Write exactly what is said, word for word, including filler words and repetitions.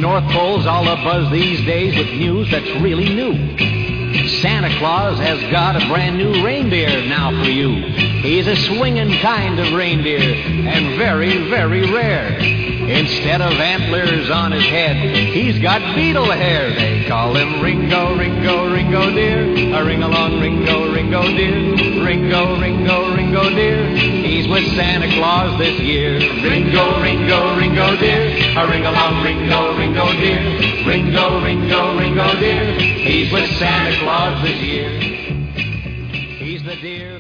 North Pole's all abuzz these days with news that's really new. Santa Claus has got a brand new reindeer now for you. He's a swinging kind of reindeer and very, very rare. Instead of antlers on his head, he's got beetle hair. They call him Ringo, Ringo, Ringo dear. A ring-along, Ringo, Ringo dear. Ringo, Ringo, Ringo dear. He's with Santa Claus this year. Ringo, Ringo, Ringo dear. A ring-along, Ringo, Ringo dear. Ringo, Ringo, Ringo dear. He's with Santa Claus this year. He's the dear